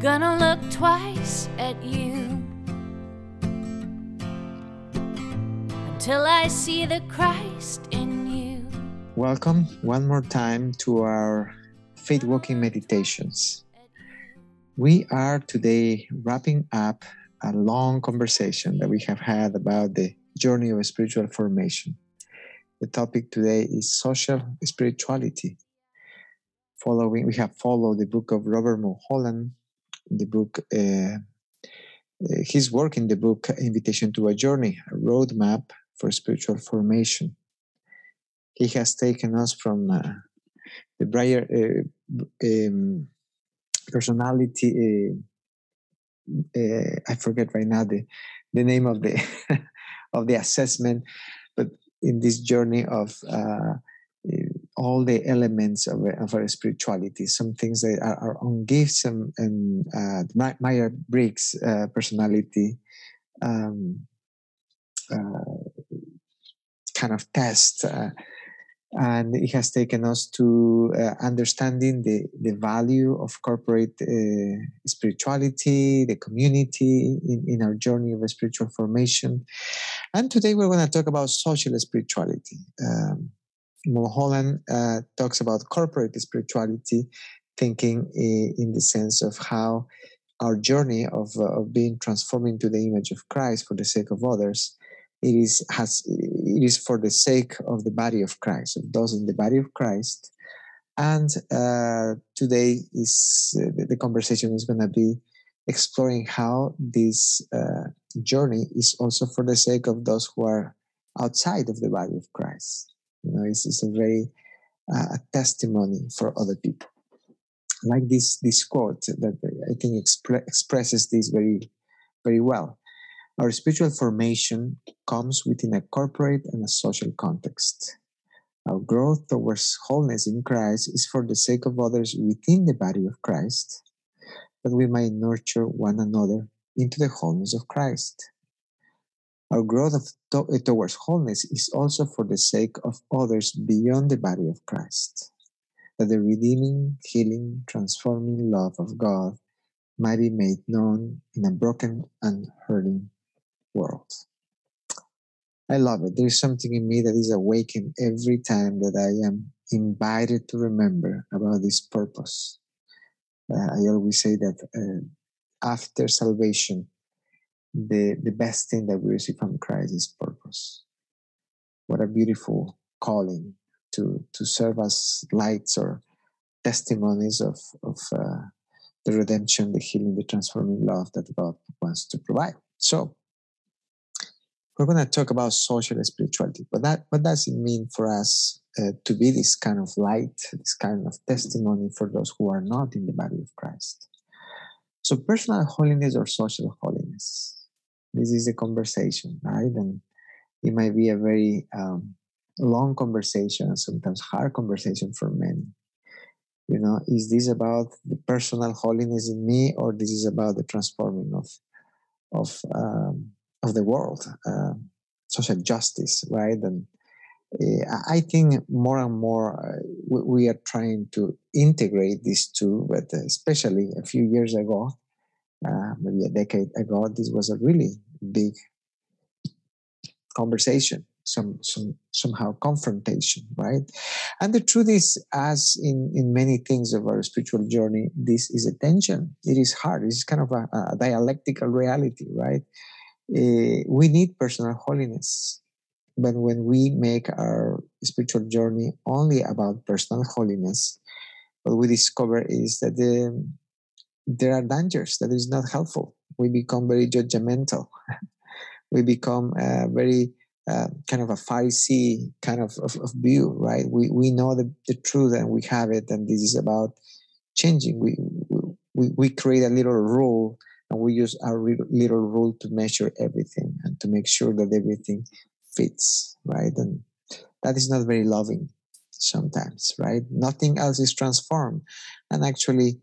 gonna look twice at you until I see the Christ in you. Welcome one more time to our Faith Walking Meditations. We are today wrapping up a long conversation that we have had about the journey of spiritual formation. The topic today is social spirituality. We have followed the book of Robert Mulholland, his work in the book Invitation to a Journey, a roadmap for spiritual formation. He has taken us from the Breyer personality. I forget right now the name of the of the assessment, but in this journey of all the elements of our spirituality, some things that are on gifts and Myers-Briggs personality kind of test. And it has taken us to understanding the value of corporate spirituality, the community in our journey of spiritual formation. And today we're going to talk about social spirituality. Mulholland talks about corporate spirituality, thinking in the sense of how our journey of being transformed into the image of Christ for the sake of others, it is for the sake of the body of Christ, of those in the body of Christ. And today the conversation is going to be exploring how this journey is also for the sake of those who are outside of the body of Christ. You know, it's a very a testimony for other people. I like this quote that I think expresses this very, very well. Our spiritual formation comes within a corporate and a social context. Our growth towards wholeness in Christ is for the sake of others within the body of Christ, that we might nurture one another into the wholeness of Christ. Our growth towards wholeness is also for the sake of others beyond the body of Christ, that the redeeming, healing, transforming love of God might be made known in a broken and hurting world. I love it. There is something in me that is awakened every time that I am invited to remember about this purpose. I always say that after salvation, the best thing that we receive from Christ is purpose. What a beautiful calling to serve as lights or testimonies of the redemption, the healing, the transforming love that God wants to provide. So, we're going to talk about social spirituality. But what does it mean for us to be this kind of light, this kind of testimony for those who are not in the body of Christ? So personal holiness or social holiness? This is a conversation, right? And it might be a very long conversation and sometimes hard conversation for many. You know, is this about the personal holiness in me, or this is about the transforming of the world, social justice, right? And I think more and more we are trying to integrate these two, but especially a few years ago, maybe a decade ago, this was a really big conversation, somehow confrontation, right? And the truth is, as in many things of our spiritual journey, this is a tension. It is hard. It's kind of a dialectical reality, right? We need personal holiness, but when we make our spiritual journey only about personal holiness, what we discover is that there are dangers, that is not helpful. We become very judgmental. We become very kind of a Pharisee kind of view, right? We know the truth and we have it, and this is about changing. We create a little rule, and we use our little rule to measure everything and to make sure that everything fits, right? And that is not very loving sometimes, right? Nothing else is transformed. And actually,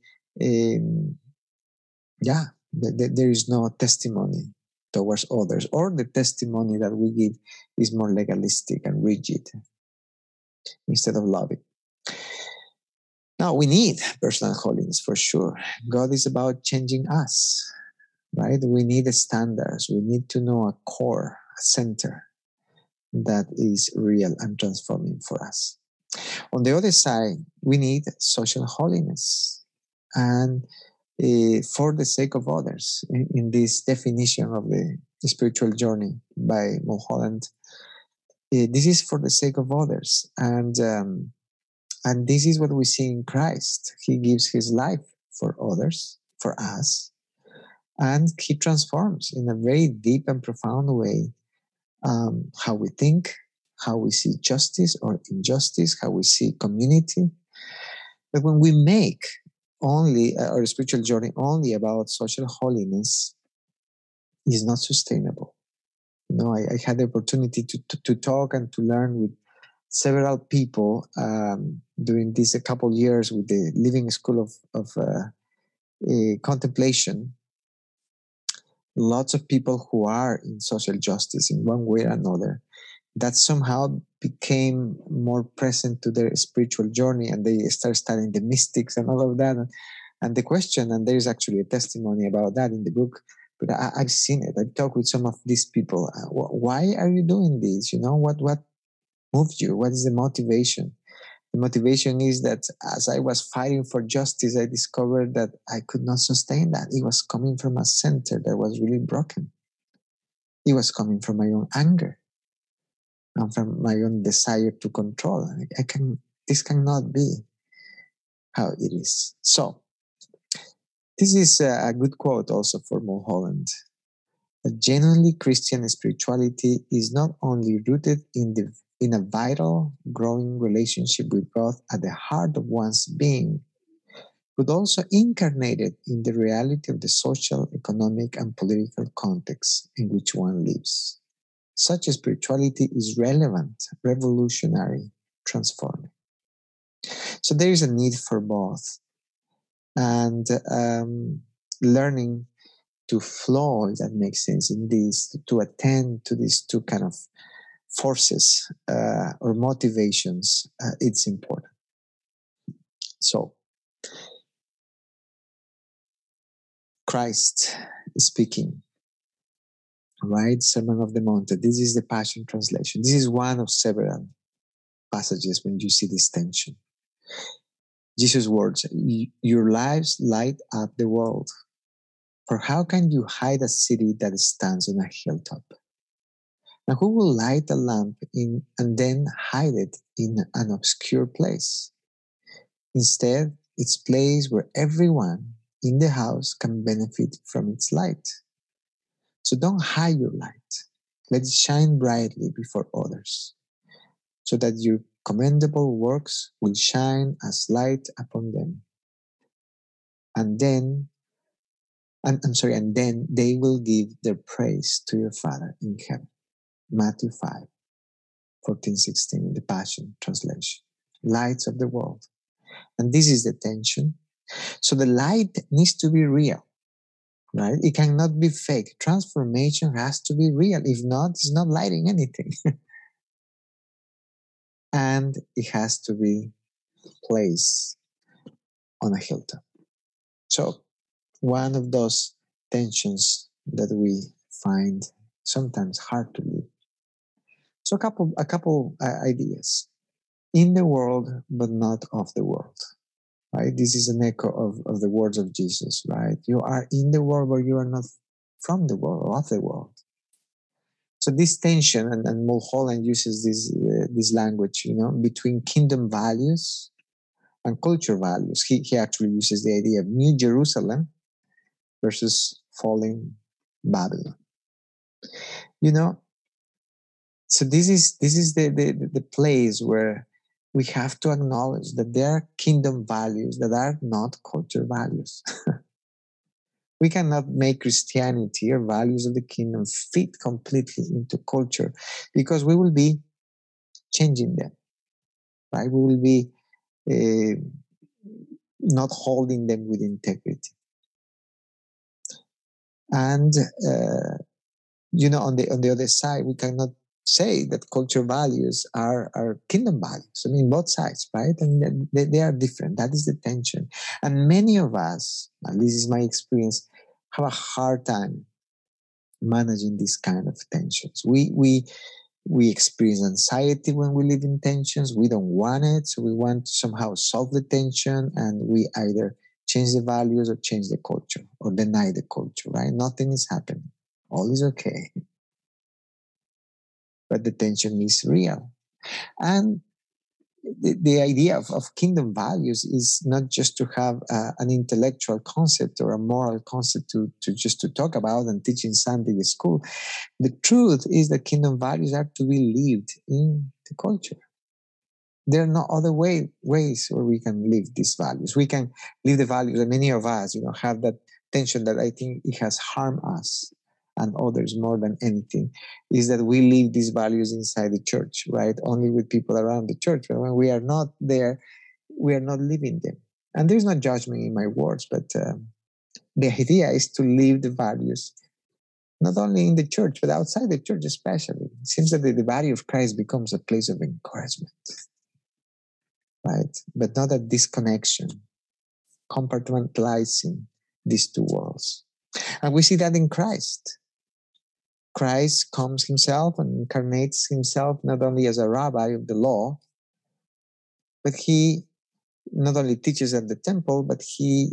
there is no testimony towards others, or the testimony that we give is more legalistic and rigid instead of loving. Now, we need personal holiness for sure. God is about changing us, right? We need standards. We need to know a core, a center that is real and transforming for us. On the other side, we need social holiness and for the sake of others. In this definition of the spiritual journey by Mulholland, this is for the sake of others, and this is what we see in Christ. He gives his life for others, for us, and he transforms in a very deep and profound way how we think, how we see justice or injustice, how we see community. But when we make only our spiritual journey only about social holiness, is not sustainable. You know, I had the opportunity to talk and to learn with several people during these a couple years with the Living School of Contemplation. Lots of people who are in social justice in one way or another, that somehow became more present to their spiritual journey, and they start studying the mystics and all of that. And the question, and there's actually a testimony about that in the book, but I've seen it. I've talked with some of these people. Why are you doing this? You know, what moved you? What is the motivation? The motivation is that as I was fighting for justice, I discovered that I could not sustain that. It was coming from a center that was really broken. It was coming from my own anger and from my own desire to control. This cannot be how it is. So, this is a good quote also for Mulholland. A genuinely Christian spirituality is not only rooted in a vital, growing relationship with God at the heart of one's being, but also incarnated in the reality of the social, economic, and political context in which one lives. Such a spirituality is relevant, revolutionary, transforming. So there is a need for both. And learning to flow, if that makes sense, in this, to attend to these two kind of forces or motivations, it's important. So, Christ is speaking, right? Sermon of the Mount. This is the Passion Translation. This is one of several passages when you see this tension. Jesus' words, your lives light up the world. For how can you hide a city that stands on a hilltop? Now, who will light a lamp and then hide it in an obscure place? Instead, it's a place where everyone in the house can benefit from its light. So don't hide your light. Let it shine brightly before others, so that your commendable works will shine as light upon them. And then they will give their praise to your Father in heaven. Matthew 5:14-16 in the Passion Translation. Lights of the world. And this is the tension. So the light needs to be real, right? It cannot be fake. Transformation has to be real. If not, it's not lighting anything. And it has to be placed on a hilltop. So one of those tensions that we find sometimes hard to live. So a couple ideas. In the world, but not of the world. Right? This is an echo of the words of Jesus, right? You are in the world, but you are not from the world or of the world. So this tension, and Mulholland uses this language, you know, between kingdom values and culture values. He actually uses the idea of New Jerusalem versus falling Babylon. You know, so this is the place where we have to acknowledge that there are kingdom values that are not culture values. We cannot make Christianity or values of the kingdom fit completely into culture, because we will be changing them, right? We will be not holding them with integrity. And you know, on the other side, we cannot say that culture values are kingdom values. I mean, both sides, right? And they are different. That is the tension. And many of us, at least is my experience, have a hard time managing these kind of tensions. We experience anxiety when we live in tensions. We don't want it, so we want to somehow solve the tension, and we either change the values or change the culture or deny the culture, right? Nothing is happening. All is okay. But the tension is real. And the idea of kingdom values is not just to have an intellectual concept or a moral concept to just to talk about and teach in Sunday school. The truth is that kingdom values are to be lived in the culture. There are no other ways where we can live these values. We can live the values, and many of us, have that tension that I think it has harmed us and others more than anything, is that we live these values inside the church, right? Only with people around the church. But when we are not there, we are not living them. And there's no judgment in my words, but the idea is to live the values, not only in the church, but outside the church especially. It seems that the body of Christ becomes a place of encouragement, right? But not a disconnection, compartmentalizing these two worlds. And we see that in Christ. Christ comes himself and incarnates himself not only as a rabbi of the law, but he not only teaches at the temple, but he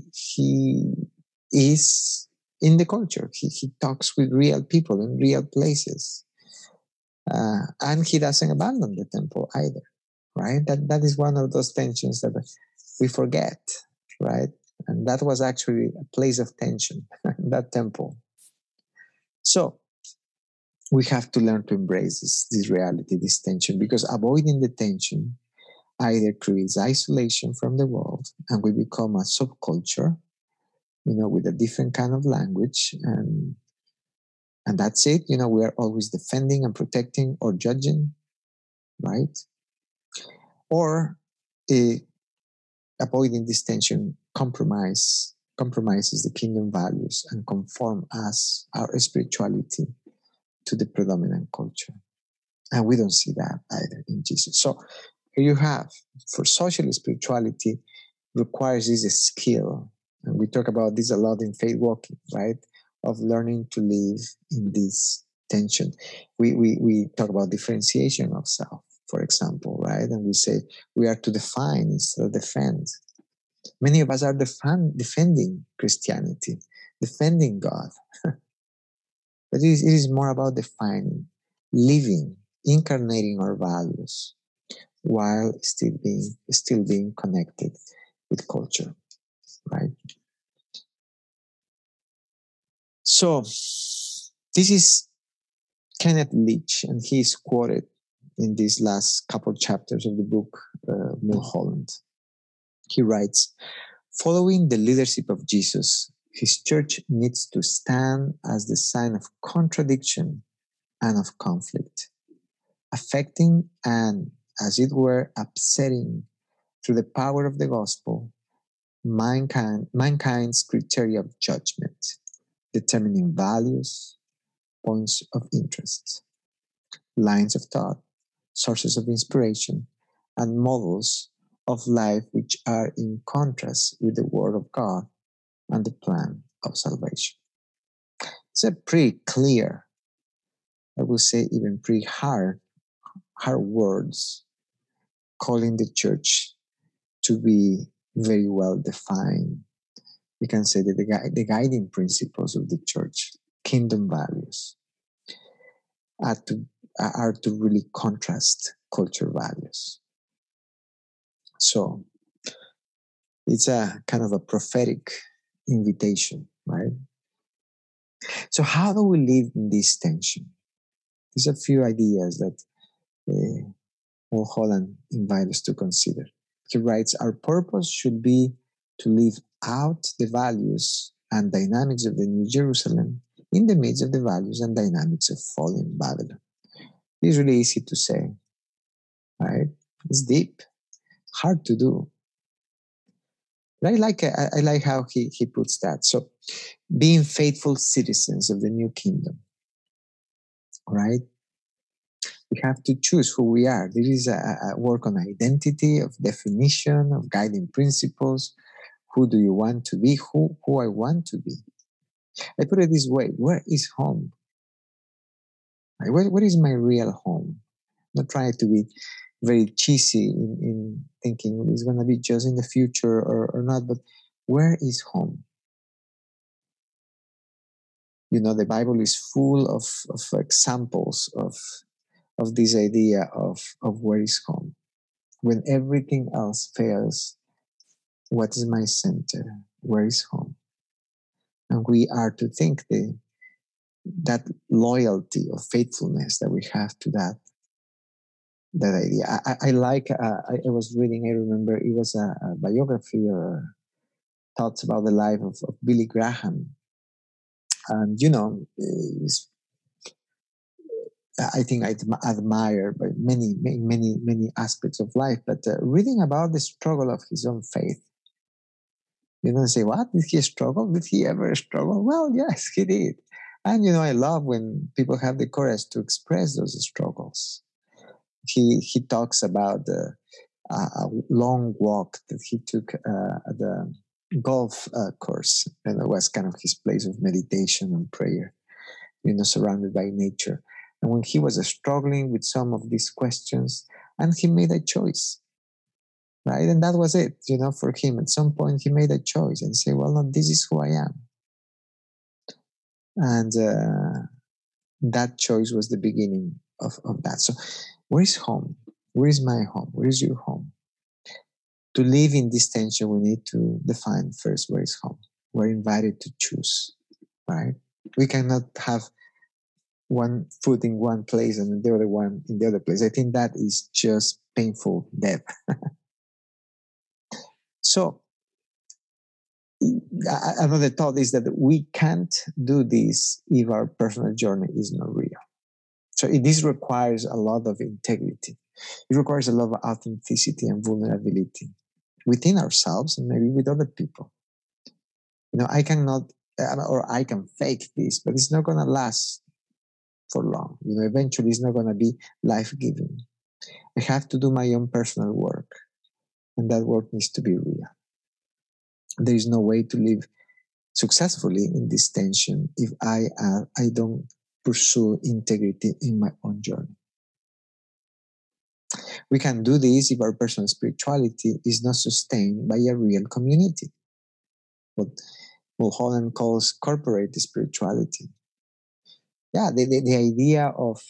is in the culture. He talks with real people in real places. And he doesn't abandon the temple either, right? That is one of those tensions that we forget, right? And that was actually a place of tension, that temple. So we have to learn to embrace this reality, this tension, because avoiding the tension either creates isolation from the world and we become a subculture, with a different kind of language, and that's it. We are always defending and protecting or judging, right? Or avoiding this tension compromises the kingdom values and conform our spirituality to the predominant culture. And we don't see that either in Jesus. So here you have, for social spirituality, requires this skill. And we talk about this a lot in faith walking, right? Of learning to live in this tension. We talk about differentiation of self, for example, right? And we say we are to define instead of defend. Many of us are defending Christianity, defending God. But it is more about defining, living, incarnating our values while still being connected with culture, right? So this is Kenneth Leach, and he is quoted in these last couple chapters of the book, Mulholland. He writes, following the leadership of Jesus, his church needs to stand as the sign of contradiction and of conflict, affecting and, as it were, upsetting through the power of the gospel, mankind's criteria of judgment, determining values, points of interest, lines of thought, sources of inspiration, and models of life which are in contrast with the Word of God and the plan of salvation. It's a pretty clear, I would say even pretty hard words, calling the church to be very well defined. We can say that the guiding principles of the church, kingdom values, are to really contrast culture values. So it's a kind of a prophetic invitation, right? So how do we live in this tension? There's a few ideas that Mulholland invites us to consider. He writes, our purpose should be to live out the values and dynamics of the New Jerusalem in the midst of the values and dynamics of fallen Babylon. It's really easy to say, right? It's deep, hard to do. But I like how he puts that. So, being faithful citizens of the new kingdom, right? We have to choose who we are. There is a work on identity, of definition, of guiding principles. Who do you want to be? Who I want to be. I put it this way: where is home? What is my real home? Not trying to be very cheesy in thinking it's going to be just in the future or not, but where is home? The Bible is full of examples of this idea of where is home. When everything else fails, what is my center? Where is home? And we are to think that loyalty or faithfulness that we have to that idea. I was reading, I remember it was a biography or thoughts about the life of Billy Graham. And, I think I admire by many aspects of life, but reading about the struggle of his own faith, say, what? Did he struggle? Did he ever struggle? Well, yes, he did. And, I love when people have the courage to express those struggles. He talks about a long walk that he took at the golf course, and it was kind of his place of meditation and prayer, surrounded by nature. And when he was struggling with some of these questions, and he made a choice, right? And that was it, for him. At some point, he made a choice and said, well, no, this is who I am. And that choice was the beginning of that. So where is home? Where is my home? Where is your home? To live in this tension, we need to define first where is home. We're invited to choose, right? We cannot have one foot in one place and the other one in the other place. I think that is just painful death. So another thought is that we can't do this if our personal journey is not real. So this requires a lot of integrity. It requires a lot of authenticity and vulnerability within ourselves and maybe with other people. I cannot, or I can fake this, but it's not going to last for long. Eventually it's not going to be life-giving. I have to do my own personal work, and that work needs to be real. There is no way to live successfully in this tension if I don't pursue integrity in my own journey. We can do this if our personal spirituality is not sustained by a real community, what Mulholland calls corporate spirituality. Yeah, the idea of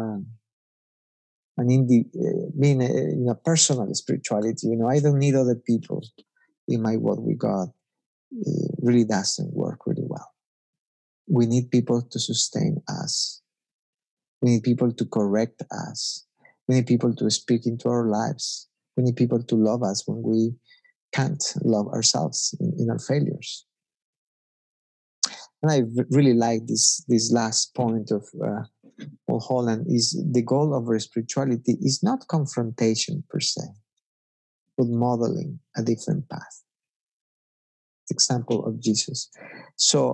being a personal spirituality. I don't need other people in my walk with God. It really doesn't work really well. We need people to sustain us. We need people to correct us. We need people to speak into our lives. We need people to love us when we can't love ourselves in our failures. And I really like this last point of Mulholland is the goal of our spirituality is not confrontation per se, but modeling a different path. Example of Jesus. So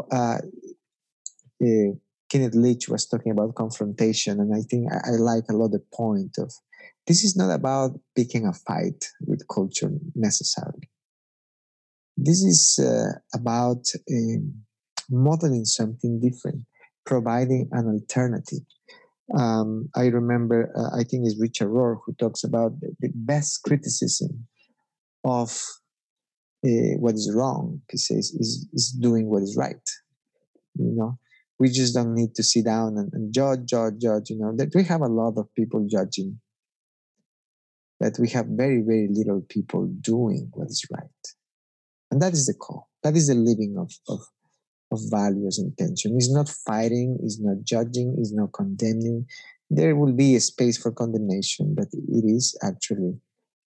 Kenneth Leach was talking about confrontation, and I think I like a lot the point of this is not about picking a fight with culture necessarily. This is about modeling something different, providing an alternative. I remember, I think it's Richard Rohr who talks about the best criticism of what is wrong, he says, is doing what is right. We just don't need to sit down and judge. That we have a lot of people judging, but we have very, very little people doing what is right. And that is the call. That is the living of values and tension. It's not fighting, it's not judging, it's not condemning. There will be a space for condemnation, but it is actually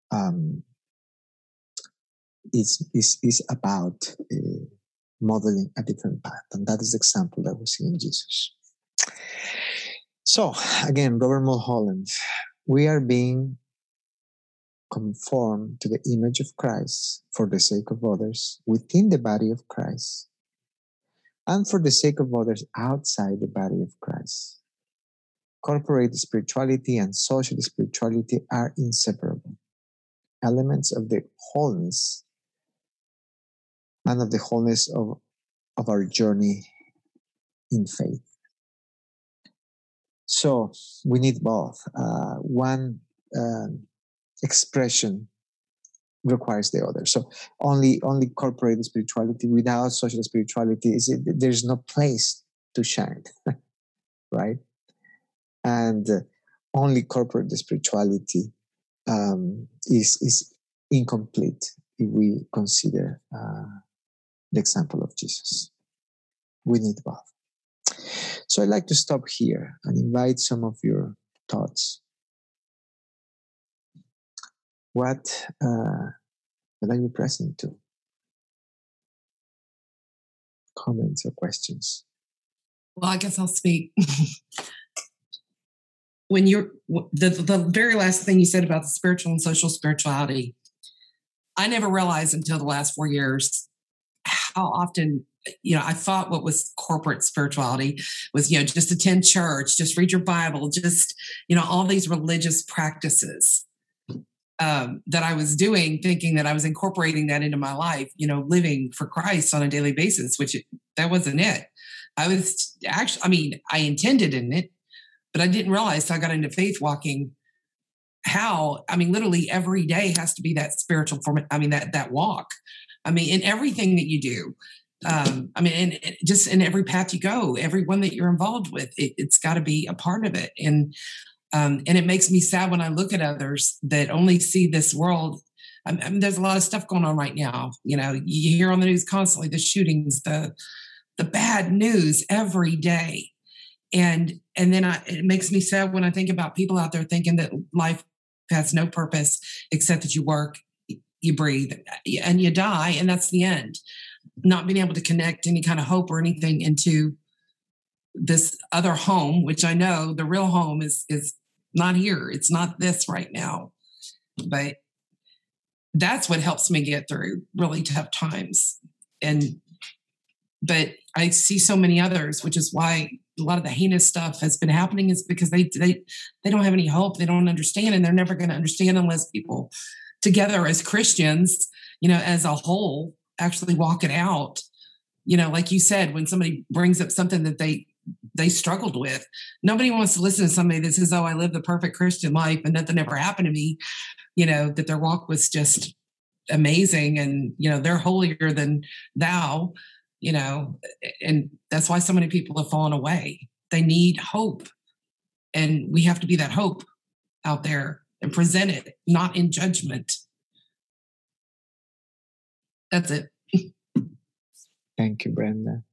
it's about modeling a different path, and that is the example that we see in Jesus. So again, Robert Mulholland, we are being conformed to the image of Christ for the sake of others within the body of Christ, and for the sake of others outside the body of Christ. corporate spirituality and social spirituality are inseparable elements of the wholeness and of the wholeness of our journey in faith. So we need both. One expression requires the other. So only corporate spirituality without social spirituality there's no place to shine, right? And only corporate spirituality is incomplete if we consider the example of Jesus. We need both. So I'd like to stop here and invite some of your thoughts. What are you present to? Comments or questions? Well, I guess I'll speak. When you're the very last thing you said about the spiritual and social spirituality, I never realized until the last 4 years how often, I thought what was corporate spirituality was, just attend church, just read your Bible, just, all these religious practices that I was doing, thinking that I was incorporating that into my life, living for Christ on a daily basis, which that wasn't it. I was actually, I intended in it, but I didn't realize till I got into faith walking how, literally every day has to be that spiritual form. That walk. In everything that you do, and just in every path you go, everyone that you're involved with, it's got to be a part of it. And it makes me sad when I look at others that only see this world. There's a lot of stuff going on right now. You hear on the news constantly, the shootings, the bad news every day. And then it makes me sad when I think about people out there thinking that life has no purpose except that you work, you breathe, and you die, and that's the end. Not being able to connect any kind of hope or anything into this other home, which I know the real home is not here. It's not this right now. But that's what helps me get through really tough times. But I see so many others, which is why a lot of the heinous stuff has been happening, is because they don't have any hope. They don't understand, and they're never going to understand unless people together as Christians, as a whole, actually walk it out. Like you said, when somebody brings up something that they struggled with, nobody wants to listen to somebody that says, "Oh, I live the perfect Christian life and nothing ever happened to me." That their walk was just amazing, and they're holier than thou. And that's why so many people have fallen away. They need hope, and we have to be that hope out there and present it, not in judgment. That's it. Thank you, Brenda.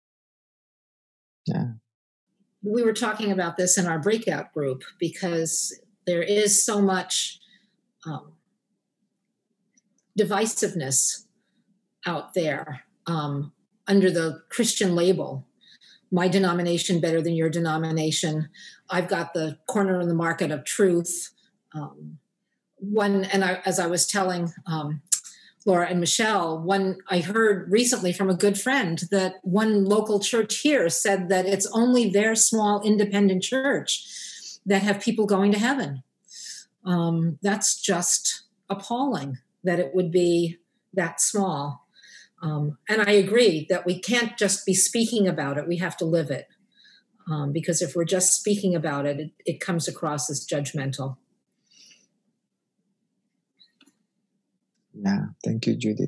Yeah. We were talking about this in our breakout group because there is so much divisiveness out there under the Christian label. My denomination better than your denomination. I've got the corner in the market of truth. As I was telling Laura and Michelle, I heard recently from a good friend that one local church here said that it's only their small independent church that have people going to heaven. That's just appalling that it would be that small. And I agree that we can't just be speaking about it. We have to live it. Because if we're just speaking about it, it comes across as judgmental. Yeah. Thank you, Judith.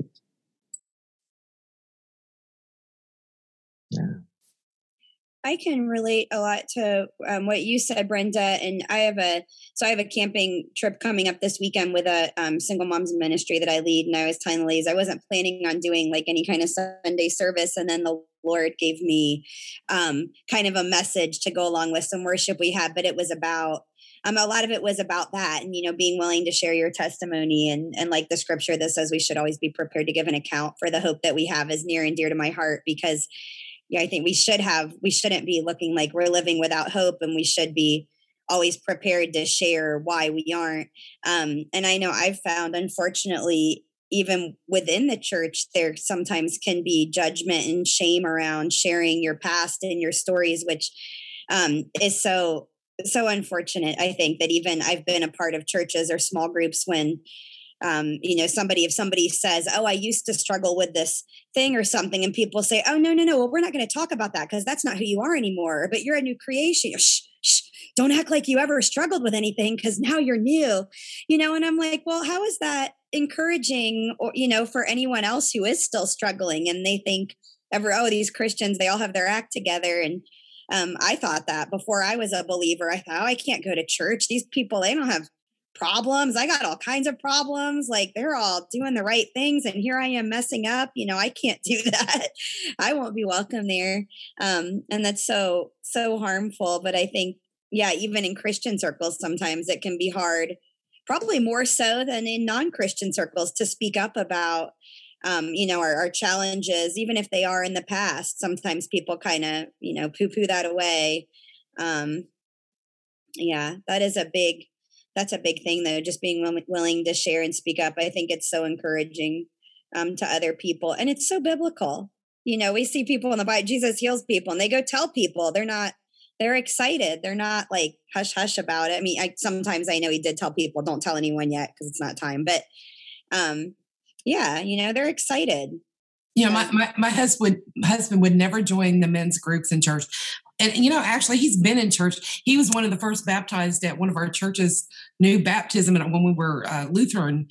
Yeah. I can relate a lot to what you said, Brenda. And I have a camping trip coming up this weekend with a single moms ministry that I lead. And I was telling the ladies I wasn't planning on doing like any kind of Sunday service. And then the Lord gave me kind of a message to go along with some worship we had, but it was about a lot of it was about that and, being willing to share your testimony and like the scripture that says we should always be prepared to give an account for the hope that we have is near and dear to my heart because I think we shouldn't be looking like we're living without hope, and we should be always prepared to share why we aren't. And I know I've found, unfortunately, even within the church, there sometimes can be judgment and shame around sharing your past and your stories, which is so so unfortunate. I think that even I've been a part of churches or small groups when, if somebody says, oh, I used to struggle with this thing or something, and people say, oh, no, well, we're not going to talk about that because that's not who you are anymore, but you're a new creation. Shh, don't act like you ever struggled with anything because now you're new, and I'm like, well, how is that encouraging, or, for anyone else who is still struggling and they think these Christians, they all have their act together. And I thought that before I was a believer. I thought, I can't go to church. These people, they don't have problems. I got all kinds of problems. Like, they're all doing the right things. And here I am messing up. I can't do that. I won't be welcome there. And that's so, so harmful. But I think, even in Christian circles, sometimes it can be hard, probably more so than in non-Christian circles, to speak up about our challenges, even if they are in the past. Sometimes people kind of, poo-poo that away. That's a big thing, though, just being willing to share and speak up. I think it's so encouraging to other people. And it's so biblical. We see people in the Bible, Jesus heals people and they go tell people. They're excited. They're not like hush hush about it. I mean, sometimes I know he did tell people, don't tell anyone yet because it's not time. But they're excited. My husband would never join the men's groups in church. And, actually, he's been in church. He was one of the first baptized at one of our church's new baptism when we were Lutheran.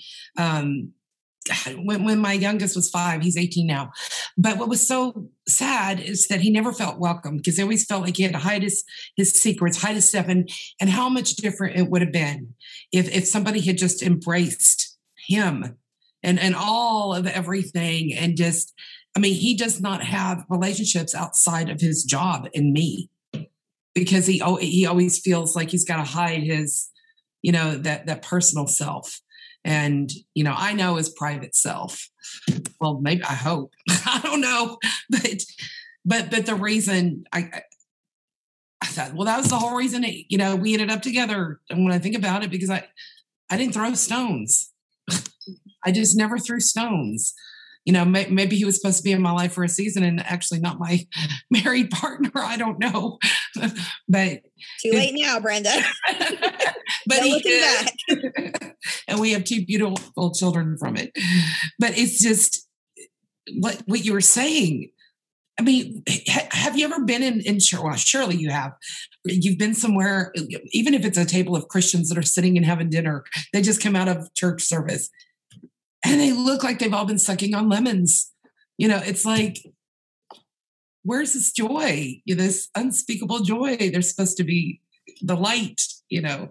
When my youngest was 5, he's 18 now. But what was so sad is that he never felt welcome because he always felt like he had to hide his secrets, hide his stuff. And how much different it would have been if somebody had just embraced him and all of everything. And just, he does not have relationships outside of his job and me because he always feels like he's got to hide his, that personal self. And, I know his private self. Well, maybe, I hope, I don't know. But the reason I thought, well, that was the whole reason, we ended up together. And when I think about it, because I didn't throw stones. I just never threw stones. Maybe he was supposed to be in my life for a season and actually not my married partner. I don't know. But too late now, Brenda. But looking back. And we have 2 beautiful children from it. But it's just what you were saying. Have you ever been in church? Well, surely you have. You've been somewhere, even if it's a table of Christians that are sitting and having dinner, they just come out of church service. And they look like they've all been sucking on lemons. It's like, where's this joy? This unspeakable joy. They're supposed to be the light, Yeah.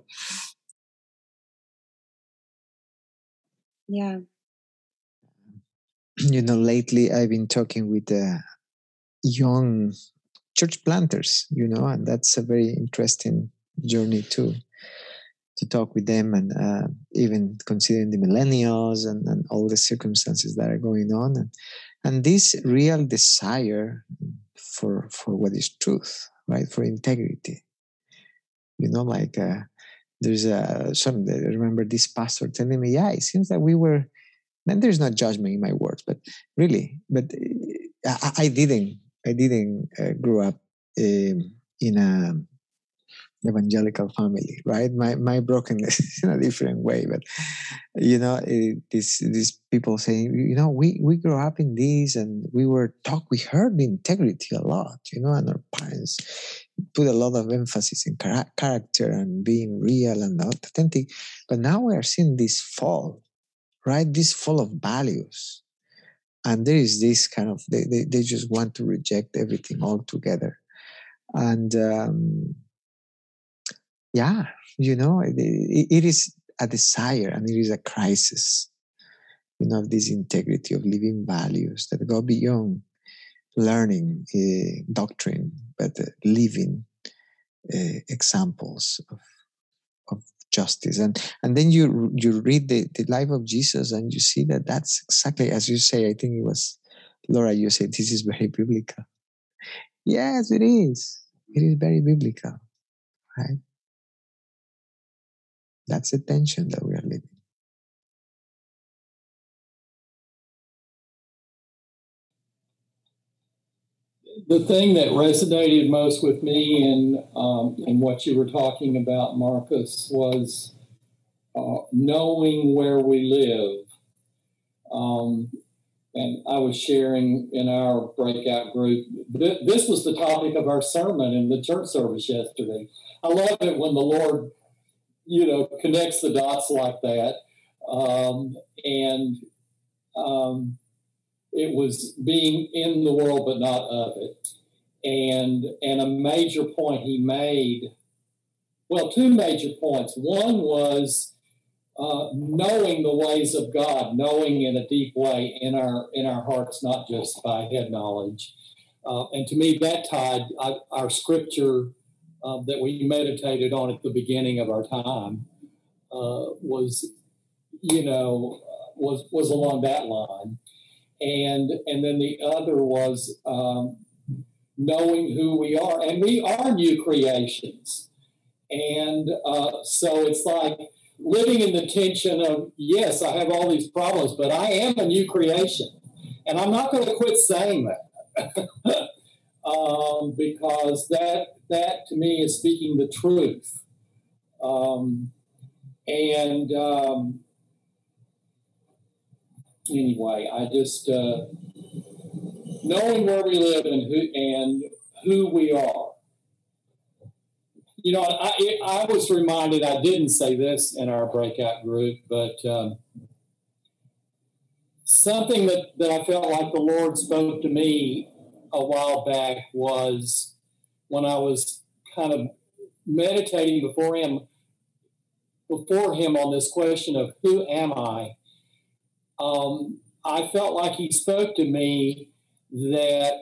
Lately I've been talking with young church planters, and that's a very interesting journey too. To talk with them and even considering the millennials and all the circumstances that are going on and this real desire for what is truth, right? For integrity. There's I remember this pastor telling me, it seems that we were, and there's no judgment in my words, but I didn't grow up in a evangelical family, right? My brokenness is in a different way, but these people saying, we grew up in this and we heard the integrity a lot, and our parents put a lot of emphasis in character and being real and authentic, but now we are seeing this fall, right? This fall of values, and there is this kind of they just want to reject everything altogether, and it is a desire and it is a crisis, of this integrity of living values that go beyond learning doctrine, but living examples of justice. And then you read the life of Jesus and you see that that's exactly as you say. I think it was Laura, you said this is very biblical. Yes, it is. It is very biblical, right? That's the tension that we are living. the thing that resonated most with me in what you were talking about, Marcus, was knowing where we live. And I was sharing in our breakout group, this was the topic of our sermon in the church service yesterday. I love it when the Lord, connects the dots like that. It was being in the world but not of it. And a major point he made, well, two major points. One was knowing the ways of God, knowing in a deep way in our hearts, not just by head knowledge. And to me, that tied our scripture that we meditated on at the beginning of our time was along that line. And then the other was knowing who we are. And we are new creations. And so it's like living in the tension of, yes, I have all these problems, but I am a new creation. And I'm not going to quit saying that because that to me is speaking the truth. Anyway, I just knowing where we live and who we are. I was reminded, I didn't say this in our breakout group, but something that I felt like the Lord spoke to me a while back was when I was kind of meditating before him on this question of who am I? I felt like he spoke to me that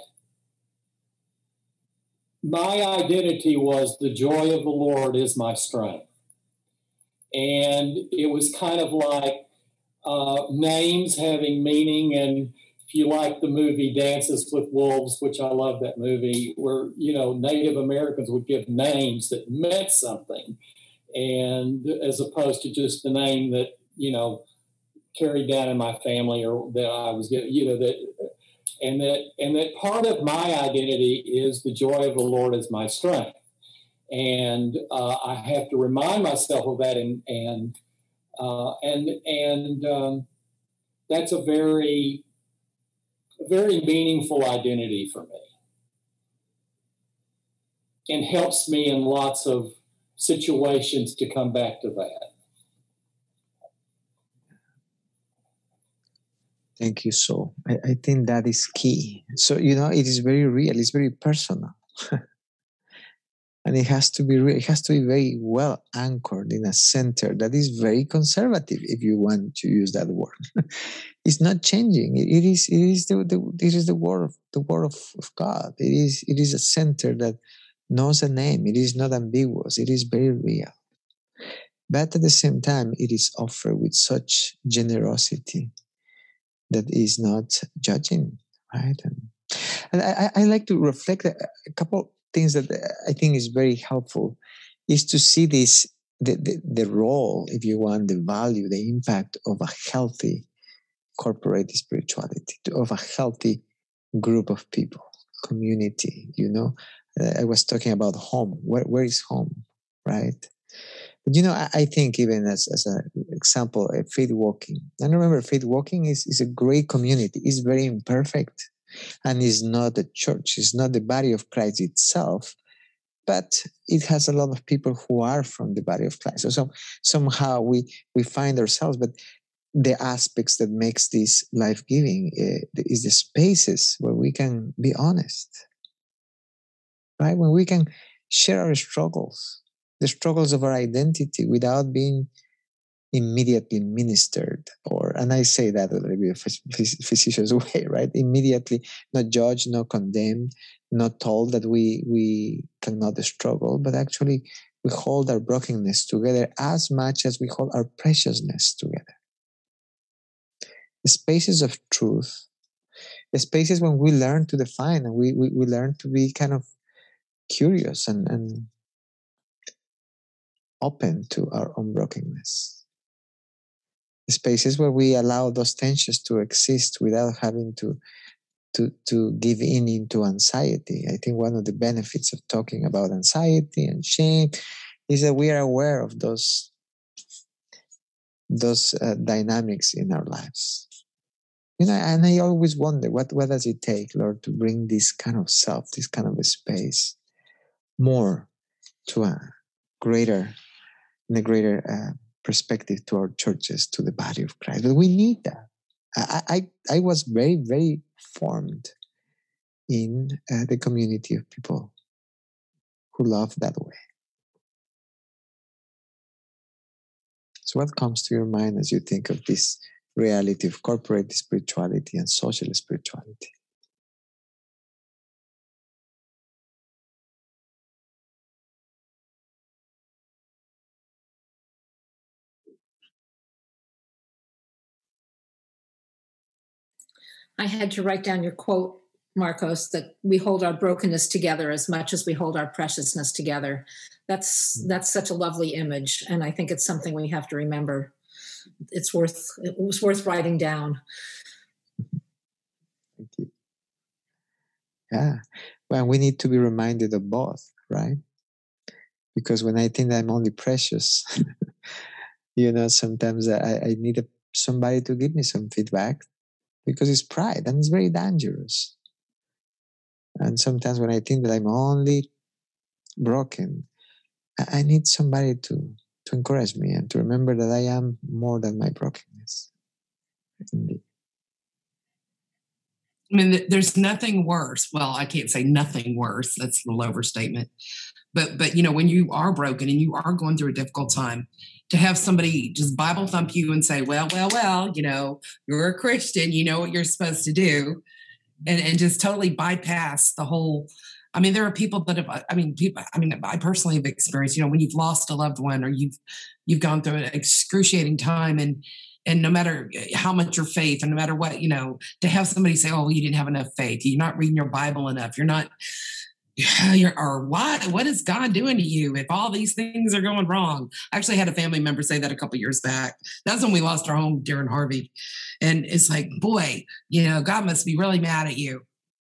my identity was the joy of the Lord is my strength. And it was kind of like names having meaning. And if you like the movie Dances with Wolves, which I love that movie, where, Native Americans would give names that meant something. And as opposed to just the name that, carried down in my family or that I was getting, and that part of my identity is the joy of the Lord is my strength. And I have to remind myself of that. And that's a very, very meaningful identity for me and helps me in lots of situations to come back to that. Thank you, Saul. I think that is key. So, it is very real. It's very personal. And it has to be real. It has to be very well anchored in a center that is very conservative, if you want to use that word. It's not changing. It is the word of God. It is a center that knows a name. It is not ambiguous. It is very real. But at the same time, it is offered with such generosity that is not judging, right? And I like to reflect a couple things that I think is very helpful is to see this, the role, if you want, the value, the impact of a healthy corporate spirituality, of a healthy group of people, community, I was talking about home. Where is home, right? But, I think even as an example, Faith Walking. And remember, Faith Walking is a great community. It's very imperfect and is not a church. It's not the body of Christ itself, but it has a lot of people who are from the body of Christ. So somehow we find ourselves, but the aspects that makes this life-giving is the spaces where we can be honest, right? When we can share our struggles, the struggles of our identity without being immediately ministered, and I say that in a facetious way, right? Immediately, not judged, not condemned, not told that we cannot struggle, but actually we hold our brokenness together as much as we hold our preciousness together. The spaces of truth, the spaces when we learn to define and we learn to be kind of curious and open to our own brokenness. The spaces where we allow those tensions to exist without having to to give in into anxiety. I think one of the benefits of talking about anxiety and shame is that we are aware of those dynamics in our lives. And I always wonder, what does it take, Lord, to bring this kind of self, this kind of a space more to a greater perspective to our churches, to the body of Christ. But we need that. I was very, very formed in the community of people who love that way. So what comes to your mind as you think of this reality of corporate spirituality and social spirituality? I had to write down your quote, Marcos, that we hold our brokenness together as much as we hold our preciousness together. That's such a lovely image, and I think it's something we have to remember. It was worth writing down. Thank you. Yeah. Well, we need to be reminded of both, right? Because when I think that I'm only precious, sometimes I need somebody to give me some feedback, because it's pride and it's very dangerous. And sometimes when I think that I'm only broken, I need somebody to encourage me and to remember that I am more than my brokenness. Indeed. I mean, there's nothing worse. Well, I can't say nothing worse. That's a little overstatement. But when you are broken and you are going through a difficult time, to have somebody just Bible thump you and say, well, you're a Christian, you know what you're supposed to do, and just totally bypass the whole. I mean, there are people that have. I personally have experienced. When you've lost a loved one, or you've gone through an excruciating time, and no matter how much your faith, and no matter what, to have somebody say, "Oh, you didn't have enough faith. You're not reading your Bible enough. You're not." Or what is God doing to you if all these things are going wrong? I actually had a family member say that a couple of years back. That's when we lost our home during Harvey. And it's like, boy, God must be really mad at you.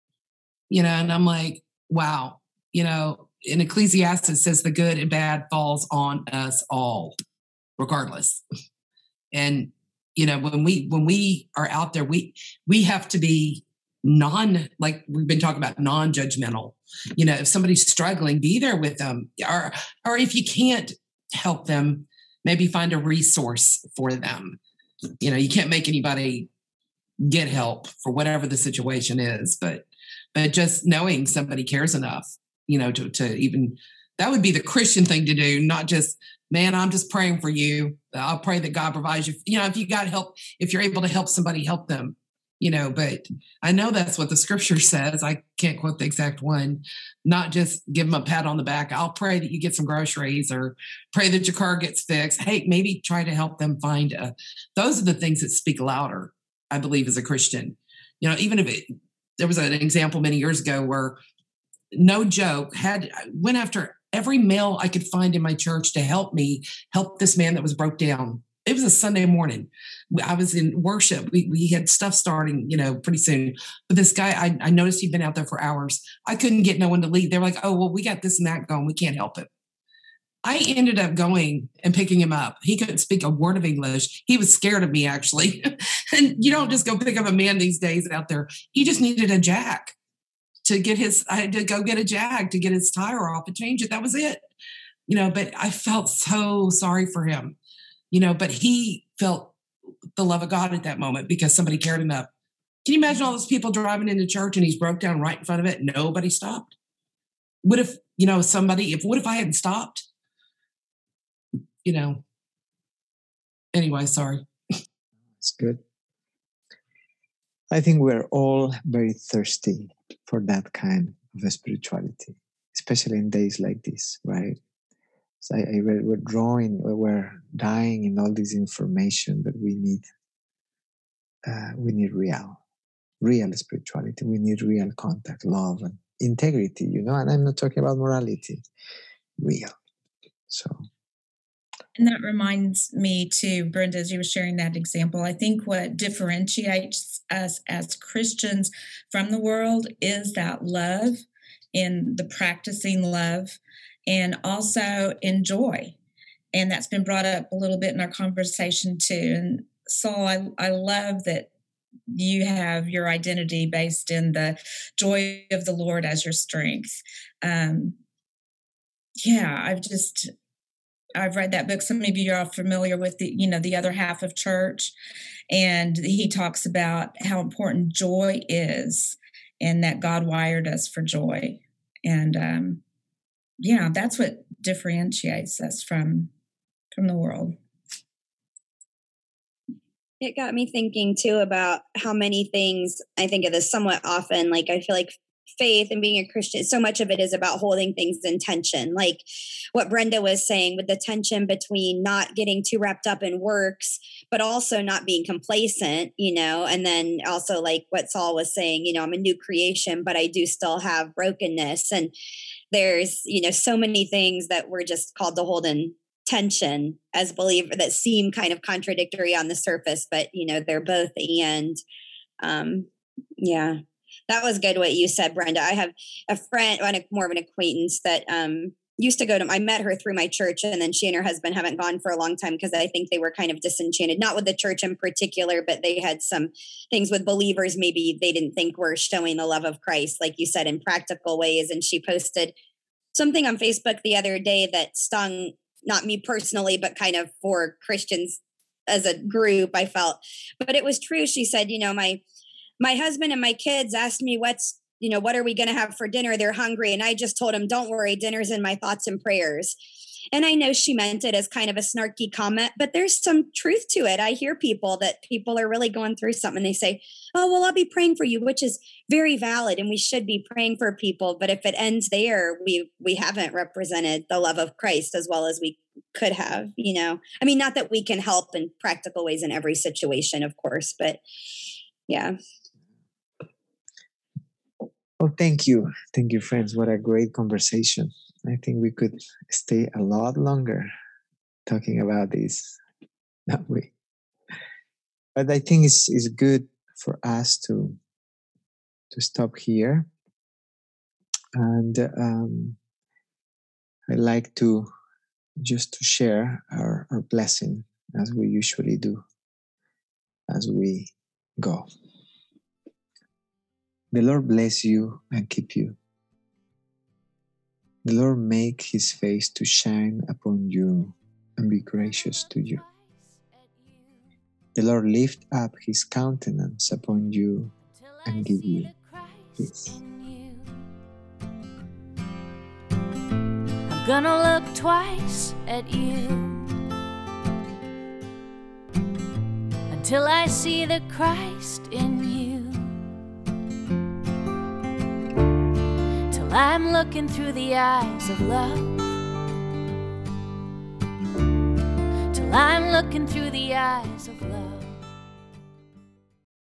And I'm like, wow, in Ecclesiastes it says the good and bad falls on us all, regardless. And, when we are out there, we have to be like we've been talking about, non-judgmental. If somebody's struggling, be there with them, or if you can't help them, maybe find a resource for them. You can't make anybody get help for whatever the situation is, but just knowing somebody cares enough, to even, that would be the Christian thing to do, not just, man, I'm just praying for you. I'll pray that God provides you. If you got help, if you're able to help somebody, help them. But I know that's what the scripture says. I can't quote the exact one, not just give them a pat on the back. I'll pray that you get some groceries, or pray that your car gets fixed. Hey, maybe try to help them find those are the things that speak louder, I believe, as a Christian. Even if there was an example many years ago where, no joke, went after every male I could find in my church to help this man that was broke down. It was a Sunday morning. I was in worship. We had stuff starting, pretty soon. But this guy, I noticed he'd been out there for hours. I couldn't get no one to lead. They're like, oh, well, we got this and that going. We can't help it. I ended up going and picking him up. He couldn't speak a word of English. He was scared of me, actually. And you don't just go pick up a man these days out there. He just needed a jack I had to go get a jag to get his tire off and change it. That was it. But I felt so sorry for him. But he felt the love of God at that moment because somebody cared enough. Can you imagine all those people driving into church and he's broke down right in front of it? Nobody stopped. What if, what if I hadn't stopped? Anyway, sorry. That's good. I think we're all very thirsty for that kind of spirituality, especially in days like this, right? So I read we're dying in all this information, but we need real spirituality. We need real contact, love, and integrity, and I'm not talking about morality, real. So And that reminds me too, Brenda, as you were sharing that example, I think what differentiates us as Christians from the world is that love, in the practicing love, and also in joy. And that's been brought up a little bit in our conversation too. And Saul, I love that you have your identity based in the joy of the Lord as your strength. I've read that book. Some of you are familiar with the other half of church. And he talks about how important joy is and that God wired us for joy. And that's what differentiates us from the world. It got me thinking too about how many things, I think of this somewhat often, like I feel like faith and being a Christian, so much of it is about holding things in tension. Like what Brenda was saying with the tension between not getting too wrapped up in works, but also not being complacent, and then also like what Saul was saying, I'm a new creation, but I do still have brokenness. And there's, so many things that we're just called to hold in tension as believers that seem kind of contradictory on the surface, but they're both. And that was good what you said, Brenda. I have a friend, more of an acquaintance that used to I met her through my church, and then she and her husband haven't gone for a long time because I think they were kind of disenchanted, not with the church in particular, but they had some things with believers maybe they didn't think were showing the love of Christ, like you said, in practical ways. And she posted something on Facebook the other day that stung, not me personally, but kind of for Christians as a group, I felt. But it was true. She said, my husband and my kids asked me what are we going to have for dinner? They're hungry. And I just told them, don't worry, dinner's in my thoughts and prayers. And I know she meant it as kind of a snarky comment, but there's some truth to it. I hear people are really going through something. And they say, oh, well, I'll be praying for you, which is very valid. And we should be praying for people. But if it ends there, we haven't represented the love of Christ as well as we could have, not that we can help in practical ways in every situation, of course, but yeah. Well, thank you. Thank you, friends. What a great conversation. I think we could stay a lot longer talking about this, don't we? But I think it's good for us to stop here. And I'd like to just to share our blessing as we usually do as we go. The Lord bless you and keep you. The Lord make his face to shine upon you and be gracious to you. The Lord lift up his countenance upon you and give you peace. I'm gonna look twice at you until I see the Christ in you. I'm looking through the eyes of love, till I'm looking through the eyes of